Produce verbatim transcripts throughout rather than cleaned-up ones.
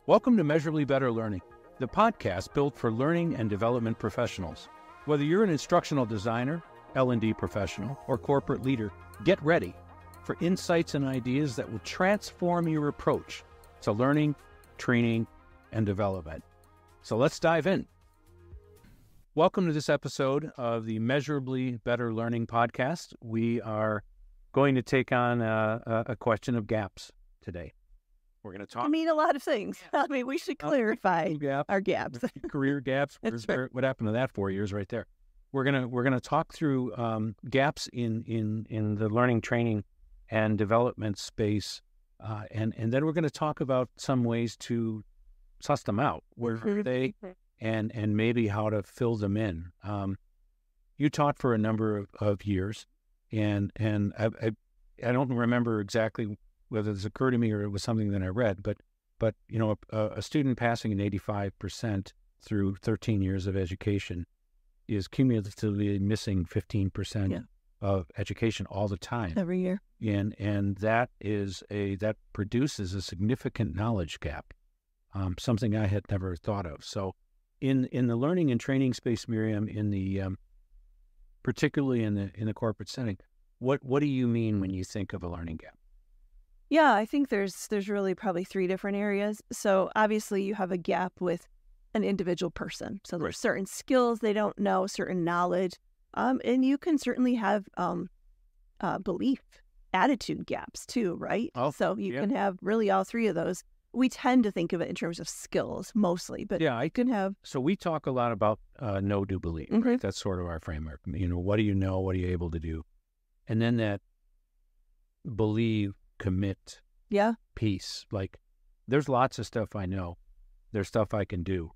Welcome to Measurably Better Learning, the podcast built for learning and development professionals. Whether you're an instructional designer, L and D professional, or corporate leader, get ready for insights and ideas that will transform your approach to learning, training, and development. So let's dive in. Welcome to this episode of the Measurably Better Learning podcast. We are going to take on a, a question of gaps today. We're going to talk. I mean, a lot of things. I mean, we should clarify gap, our gaps. career gaps. That's Where, right. what happened to that four years right there? We're gonna we're gonna talk through um, gaps in in in the learning, training, and development space, uh, and and then we're going to talk about some ways to suss them out. Where are they, and and maybe how to fill them in. Um, you taught for a number of, of years, and and I, I I don't remember exactly whether this occurred to me or it was something that I read, but, but you know, a, a student passing an eighty-five percent through thirteen years of education is cumulatively missing fifteen percent Yeah. of education all the time. Every year. And, and that is a, that produces a significant knowledge gap, um, something I had never thought of. So in, in the learning and training space, Miriam, in the, um, particularly in the, in the corporate setting, what, what do you mean when you think of a learning gap? Yeah, I think there's there's really probably three different areas. So obviously you have a gap with an individual person. So there's Right. certain skills they don't know, certain knowledge, um, and you can certainly have um, uh, belief, attitude gaps too, right? Oh, so you yeah. can have really all three of those. We tend to think of it in terms of skills mostly, but Yeah, I you can have So we talk a lot about uh, know, do, believe. Mhm. Right? That's sort of our framework. You know, what do you know? What are you able to do? And then that believe, commit yeah, piece. Like, there's lots of stuff I know. There's stuff I can do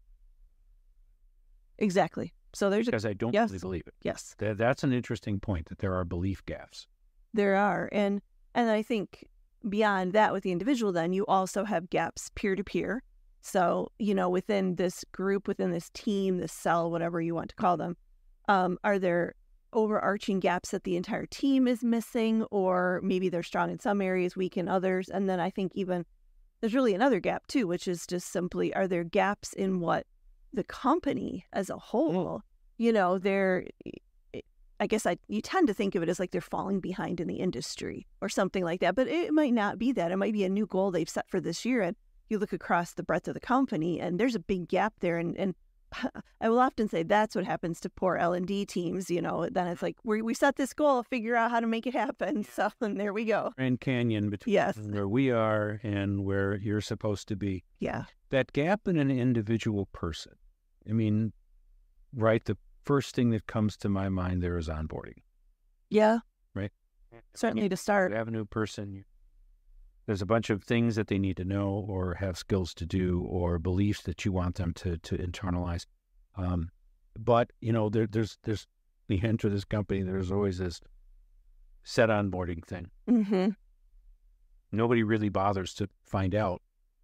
exactly. So there's a because I don't yes. really believe it. yes. That, that's an interesting point, that there are belief gaps. There are. And and I think beyond that with the individual, then you also have gaps peer to peer. So, you know, within this group, within this team, this cell, whatever you want to call them, um, are there overarching gaps that the entire team is missing, or maybe they're strong in some areas, weak in others? And then I think even there's really another gap too, which is just simply, are there gaps in what the company as a whole, you know, they're, I guess I you tend to think of it as like they're falling behind in the industry or something like that, but it might not be that. It might be a new goal they've set for this year, and you look across the breadth of the company and there's a big gap there. And, and I will often say that's what happens to poor L and D teams. You know, then it's like we we set this goal, figure out how to make it happen. So and there we go. Grand Canyon between Yes. where we are and where you're supposed to be. Yeah. That gap in an individual person. I mean, right, the first thing that comes to my mind there is onboarding. Yeah. Right. Certainly to start. You have a new person. You, there's a bunch of things that they need to know or have skills to do or beliefs that you want them to to internalize. Um, but, you know, there, there's, there's, you enter this company, there's always this set onboarding thing. Mm-hmm. Nobody really bothers to find out,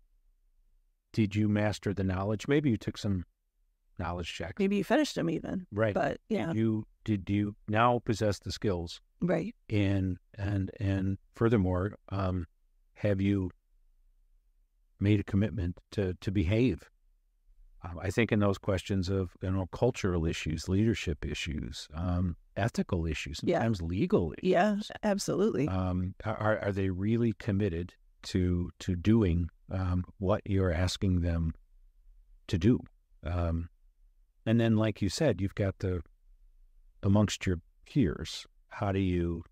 did you master the knowledge? Maybe you took some knowledge checks. Maybe you finished them even. Right. But yeah. Did you, did you now possess the skills? Right. And, and, and furthermore, um, have you made a commitment to, to behave? Um, I think in those questions of, you know, cultural issues, leadership issues, um, ethical issues, Yeah. sometimes legal issues. Yeah, absolutely. Um, are, are they really committed to, to doing, um, what you're asking them to do? Um, and then, like you said, you've got the, amongst your peers, how do you,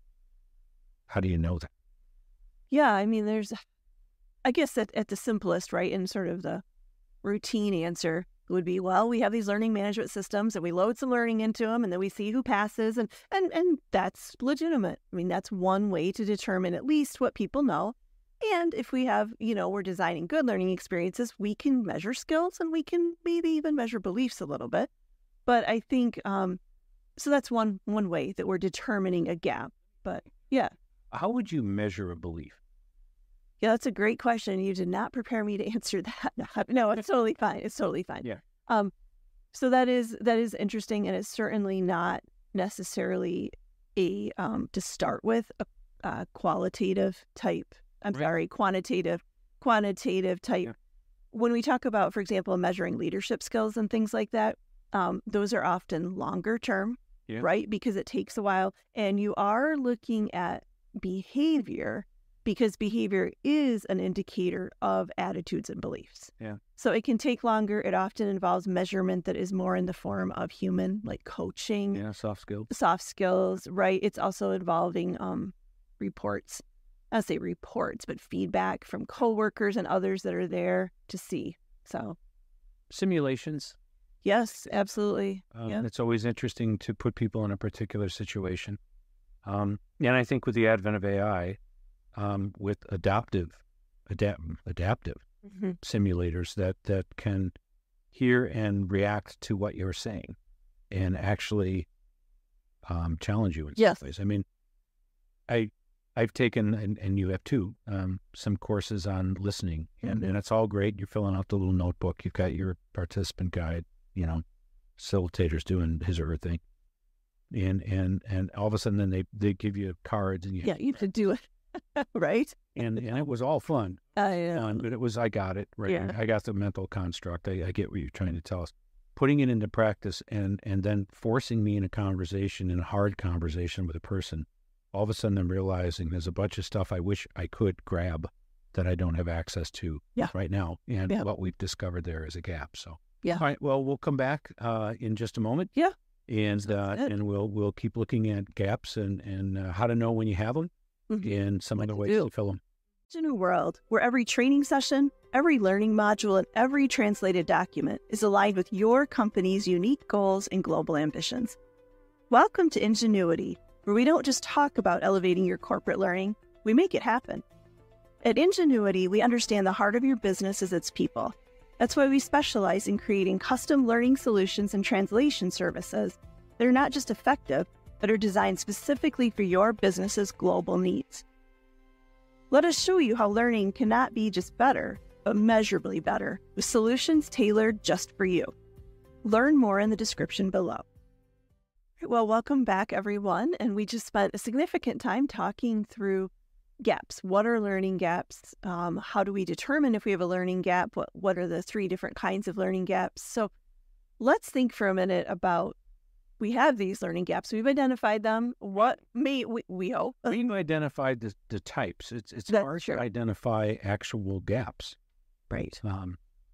how do you know that? Yeah, I mean, there's, I guess at, at the simplest, right, and sort of the routine answer would be, well, we have these learning management systems and we load some learning into them and then we see who passes, and, and, and that's legitimate. I mean, that's one way to determine at least what people know. And if we have, you know, we're designing good learning experiences, we can measure skills and we can maybe even measure beliefs a little bit. But I think, um, so that's one one way that we're determining a gap. But yeah. How would you measure a belief? Yeah, that's a great question. You did not prepare me to answer that. No, it's totally fine. It's totally fine. Yeah. Um, so that is that is interesting, and it's certainly not necessarily a um to start with a, a qualitative type. I'm Right. sorry, quantitative, quantitative type Yeah. when we talk about, for example, measuring leadership skills and things like that, um, those are often longer term, Yeah. right? Because it takes a while, and you are looking at behavior because behavior is an indicator of attitudes and beliefs. Yeah. So it can take longer. It often involves measurement that is more in the form of human, like coaching, Yeah, soft skills. soft skills, right? It's also involving um, reports. I'll say reports, but feedback from coworkers and others that are there to see. So, Simulations. yes, absolutely. Um, Yeah. It's always interesting to put people in a particular situation. Um, and I think with the advent of A I, um, with adaptive, adapt, adaptive Mm-hmm. simulators that, that can hear and react to what you're saying and actually um, challenge you in some Yes. ways. I mean, I, I've taken, and, and you have too, um, some courses on listening, and, Mhm. and it's all great. You're filling out the little notebook. You've got your participant guide, you know, facilitator's doing his or her thing. And, and, and all of a sudden then they, they give you cards and you, Yeah, you could do it, right? and, and it was all fun, I uh, fun, but it was, I got it, right? Yeah. I got the mental construct. I, I get what you're trying to tell us. Putting it into practice and, and then forcing me in a conversation, in a hard conversation with a person, all of a sudden I'm realizing there's a bunch of stuff I wish I could grab that I don't have access to Yeah. right now. And Yeah. what we've discovered there is a gap. So, Yeah. All right. Well, we'll come back uh, in just a moment. Yeah. And Sounds uh, good. and we'll we'll keep looking at gaps and, and uh, how to know when you have them Mhm. and some What other to ways do. to fill them. It's a new world where every training session, every learning module, and every translated document is aligned with your company's unique goals and global ambitions. Welcome to Ingenuity, where we don't just talk about elevating your corporate learning, we make it happen. At Ingenuity, we understand the heart of your business is its people. That's why we specialize in creating custom learning solutions and translation services that are not just effective, but are designed specifically for your business's global needs. Let us show you how learning cannot be just better, but measurably better, with solutions tailored just for you. Learn more in the description below. Well, welcome back, everyone. And we just spent a significant time talking through gaps. What are learning gaps? Um, how do we determine if we have a learning gap? What, what are the three different kinds of learning gaps? So let's think for a minute about, we have these learning gaps. We've identified them. What may, we, we hope. We've identified the, the types. It's it's That's hard true. to identify actual gaps. Right. Um,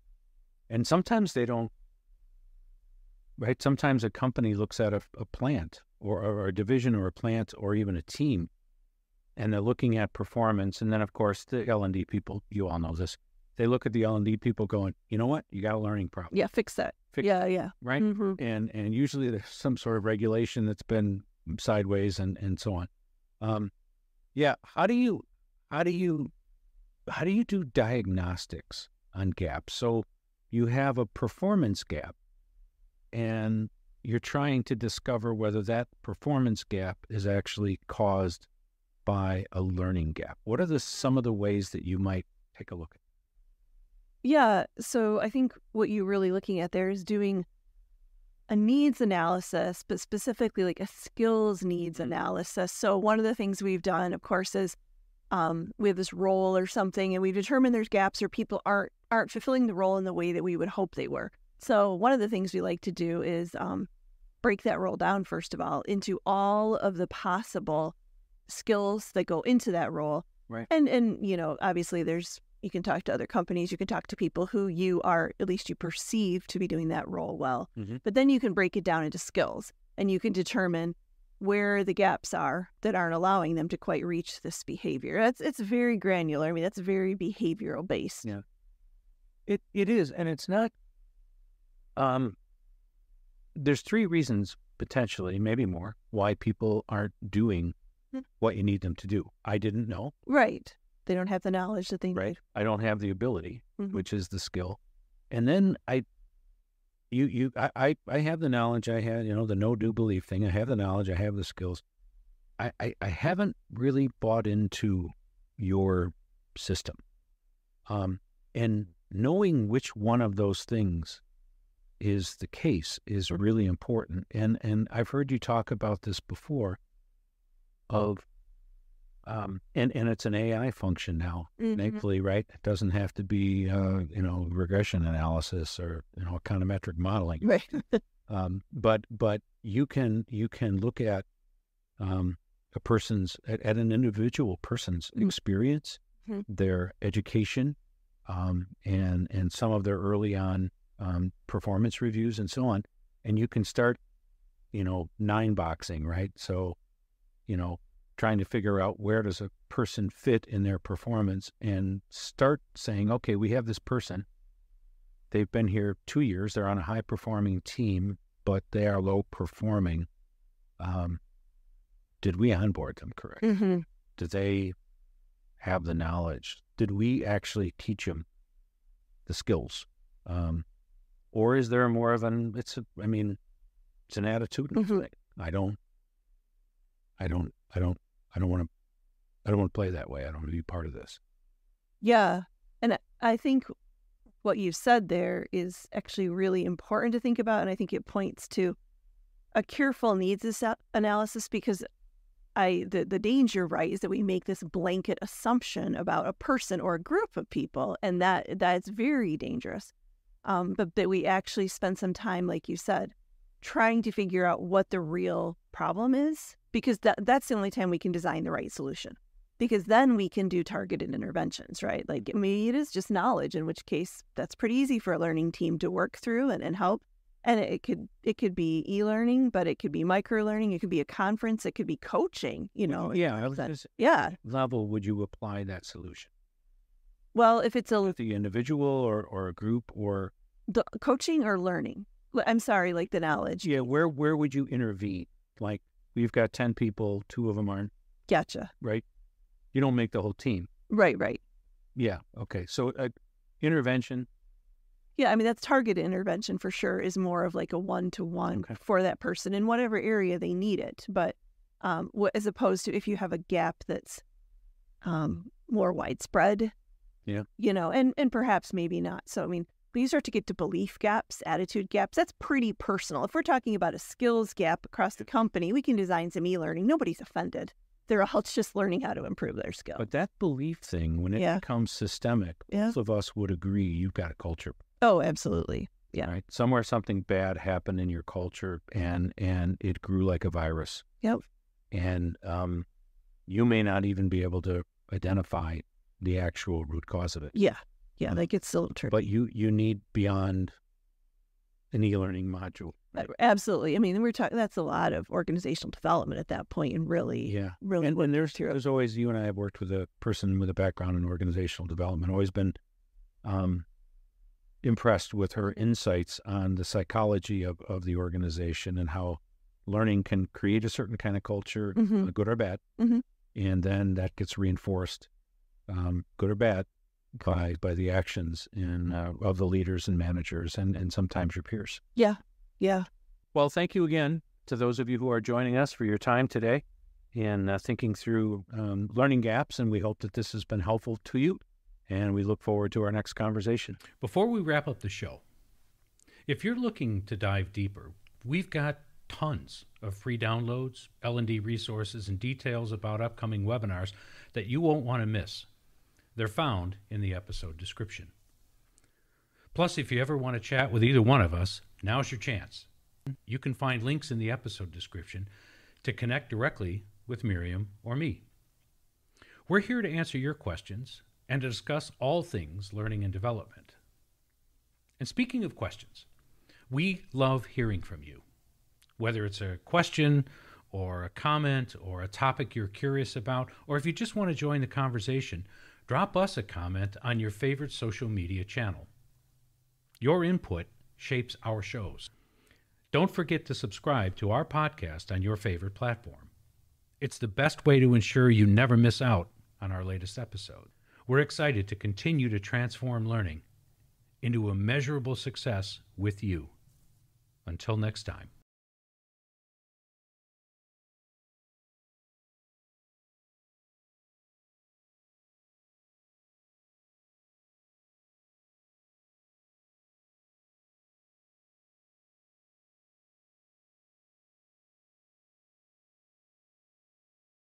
and sometimes they don't, right? Sometimes a company looks at a, a plant or, or a division or a plant or even a team, and they're looking at performance. And then, of course, the L and D people, you all know this, they look at the L and D people going, you know what? You got a learning problem, Yeah, fix that. Fix- yeah, yeah. right? Mm-hmm. And and usually there's some sort of regulation that's been sideways and, and so on. Um, yeah. How do you, how do you, how do you do diagnostics on gaps? So you have a performance gap and you're trying to discover whether that performance gap is actually caused by a learning gap. What are the, some of the ways that you might take a look at? Yeah, so I think what you're really looking at there is doing a needs analysis, but specifically like a skills needs analysis. So one of the things we've done, of course, is um, we have this role or something, and we've determined there's gaps or people aren't aren't fulfilling the role in the way that we would hope they were. So one of the things we like to do is um, break that role down, first of all, into all of the possible skills that go into that role. Right. And, and you know, obviously there's, you can talk to other companies, you can talk to people who you are, at least you perceive to be doing that role well. Mm-hmm. But then you can break it down into skills and you can determine where the gaps are that aren't allowing them to quite reach this behavior. It's, it's very granular. I mean, that's very behavioral based. Yeah. It It is. And it's not, um, there's three reasons potentially, maybe more, why people aren't doing what you need them to do. I didn't know. Right. They don't have the knowledge that they Right. need. I don't have the ability, Mhm. which is the skill. And then I, you, you, I, I, I have the knowledge. I had, you know, the no do belief thing. I have the knowledge. I have the skills. I, I, I haven't really bought into your system. Um, and knowing which one of those things is the case is really important. And, and I've heard you talk about this before of Um, and, and it's an A I function now, Mhm. thankfully, right? It doesn't have to be, uh, you know, regression analysis or, you know, econometric modeling. Right. Um, but, but you can, you can look at, um, a person's, at, at an individual person's Mhm. experience, Mhm. their education, um, and, and some of their early on, um, performance reviews and so on. And you can start, you know, nine boxing, right? So, you know, trying to figure out where does a person fit in their performance and start saying, okay, we have this person. They've been here two years. They're on a high performing team, but they are low performing. Um, did we onboard them correct? Hmm. Did they have the knowledge? Did we actually teach them the skills? Um, or is there more of an, it's, a, I mean, it's an attitudinal Mhm. thing. I don't, I don't, I don't, I don't want to, I don't want to play that way. I don't want to be part of this. Yeah. And I- I think what you said there is actually really important to think about. And I think it points to a careful needs assa- analysis because I the, the danger, right, is that we make this blanket assumption about a person or a group of people, and that that's very dangerous. Um, but that we actually spend some time, like you said, trying to figure out what the real problem is, because that that's the only time we can design the right solution. Because then we can do targeted interventions, right? Like maybe it is just knowledge, in which case that's pretty easy for a learning team to work through and, and help. And it could it could be e-learning, but it could be micro-learning, it could be a conference, it could be coaching, you know. Yeah, I was that- gonna say, yeah. what level would you apply that solution? Well, if it's a With the individual or, or a group or the coaching or learning, L- I'm sorry, like the knowledge. yeah, where where would you intervene? Like we've got ten people, two of them aren't, Gotcha. right? You don't make the whole team. Right, right. Yeah. Okay. So uh, intervention. Yeah, I mean, that's targeted intervention for sure is more of like a one-to-one Okay. for that person in whatever area they need it. But um, wh- as opposed to if you have a gap that's um, more widespread, Yeah. you know, and, and perhaps maybe not. So, I mean, when you start to get to belief gaps, attitude gaps, that's pretty personal. If we're talking about a skills gap across the company, we can design some e-learning. Nobody's offended. They're all just learning how to improve their skill. But that belief thing, when it Yeah. becomes systemic, Yeah. most of us would agree you've got a culture. Oh, absolutely. Yeah. Right. Somewhere something bad happened in your culture and and it grew like a virus. Yep. And um, you may not even be able to identify the actual root cause of it. Yeah. Yeah, that gets a little tricky. But you you need beyond an e-learning module. Uh, Absolutely. I mean, we're talking, that's a lot of organizational development at that point and really, Yeah. really. And, what and there's material- there's always, you and I have worked with a person with a background in organizational development, always been um, impressed with her insights on the psychology of, of the organization and how learning can create a certain kind of culture, Mhm. uh, good or bad. Mhm. And then that gets reinforced, um, good or bad, by by the actions in, uh, of the leaders and managers and, and sometimes your peers. Yeah. Yeah. Well, thank you again to those of you who are joining us for your time today in uh, thinking through um, learning gaps, and we hope that this has been helpful to you, and we look forward to our next conversation. Before we wrap up the show, if you're looking to dive deeper, we've got tons of free downloads, L and D resources, and details about upcoming webinars that you won't want to miss. They're found in the episode description. Plus, if you ever want to chat with either one of us, now's your chance. You can find links in the episode description to connect directly with Miriam or me. We're here to answer your questions and to discuss all things learning and development. And speaking of questions, we love hearing from you. Whether it's a question or a comment or a topic you're curious about, or if you just want to join the conversation, drop us a comment on your favorite social media channel. Your input shapes our shows. Don't forget to subscribe to our podcast on your favorite platform. It's the best way to ensure you never miss out on our latest episode. We're excited to continue to transform learning into a measurable success with you. Until next time.